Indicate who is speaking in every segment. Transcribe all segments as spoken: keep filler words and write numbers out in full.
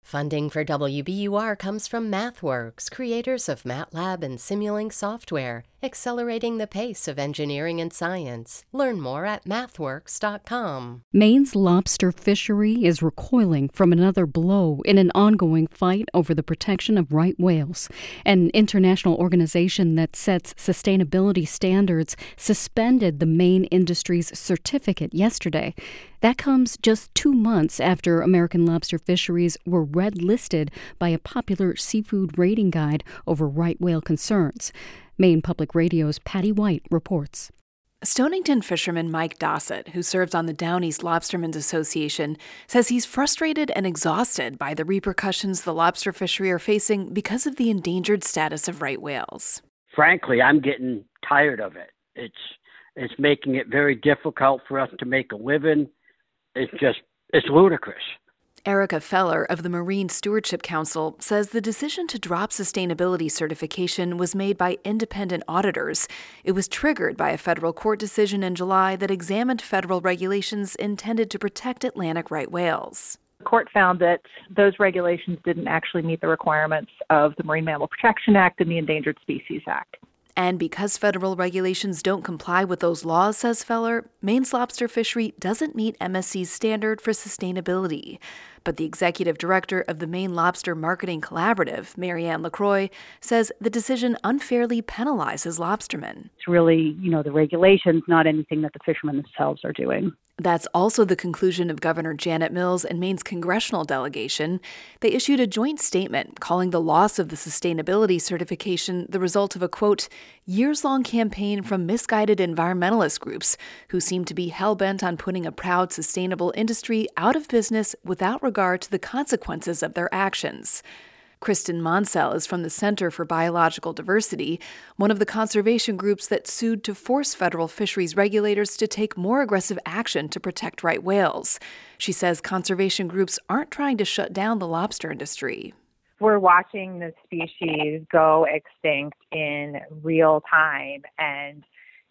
Speaker 1: Funding for W B U R comes from MathWorks, creators of MATLAB and Simulink software, accelerating the pace of engineering and science. Learn more at mathworks dot com.
Speaker 2: Maine's lobster fishery is recoiling from another blow in an ongoing fight over the protection of right whales. An international organization that sets sustainability standards suspended the Maine industry's certificate yesterday. That comes just two months after American lobster fisheries were red-listed by a popular seafood rating guide over right whale concerns. Maine Public Radio's Patty White reports.
Speaker 3: Stonington fisherman Mike Dossett, who serves on the Down East Lobstermen's Association, says he's frustrated and exhausted by the repercussions the lobster fishery are facing because of the endangered status of right whales.
Speaker 4: Frankly, I'm getting tired of it. It's it's making it very difficult for us to make a living. It's just, it's ludicrous.
Speaker 3: Erica Feller of the Marine Stewardship Council says the decision to drop sustainability certification was made by independent auditors. It was triggered by a federal court decision in July that examined federal regulations intended to protect Atlantic right whales.
Speaker 5: The court found that those regulations didn't actually meet the requirements of the Marine Mammal Protection Act and the Endangered Species Act.
Speaker 3: And because federal regulations don't comply with those laws, says Feller, Maine's lobster fishery doesn't meet M S C's standard for sustainability. But the executive director of the Maine Lobster Marketing Collaborative, Marianne LaCroix, says the decision unfairly penalizes lobstermen.
Speaker 6: It's really, you know, the regulations, not anything that the fishermen themselves are doing.
Speaker 3: That's also the conclusion of Governor Janet Mills and Maine's congressional delegation. They issued a joint statement calling the loss of the sustainability certification the result of a, quote, years-long campaign from misguided environmentalist groups who seem to be hell-bent on putting a proud, sustainable industry out of business without regard to the consequences of their actions. Kristen Monsell is from the Center for Biological Diversity, one of the conservation groups that sued to force federal fisheries regulators to take more aggressive action to protect right whales. She says conservation groups aren't trying to shut down the lobster industry.
Speaker 7: We're watching the species go extinct in real time, and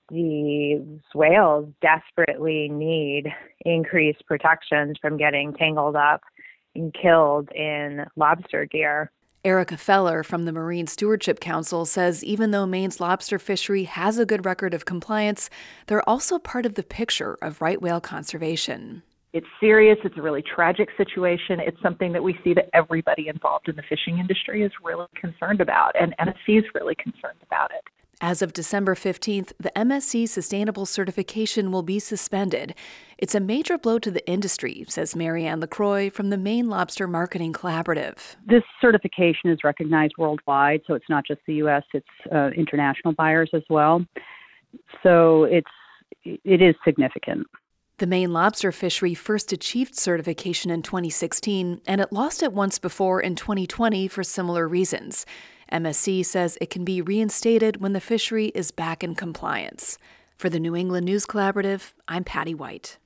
Speaker 7: these whales desperately need increased protections from getting tangled up and killed in lobster gear.
Speaker 3: Erica Feller from the Marine Stewardship Council says even though Maine's lobster fishery has a good record of compliance, they're also part of the picture of right whale conservation.
Speaker 5: It's serious. It's a really tragic situation. It's something that we see that everybody involved in the fishing industry is really concerned about, and M S C is really concerned about it.
Speaker 3: As of December fifteenth, the M S C Sustainable Certification will be suspended. It's a major blow to the industry, says Marianne LaCroix from the Maine Lobster Marketing Collaborative.
Speaker 6: This certification is recognized worldwide, so it's not just the U S, it's uh, international buyers as well. So it's it is significant.
Speaker 3: The Maine lobster fishery first achieved certification in twenty sixteen, and it lost it once before in twenty twenty for similar reasons. M S C says it can be reinstated when the fishery is back in compliance. For the New England News Collaborative, I'm Patty White.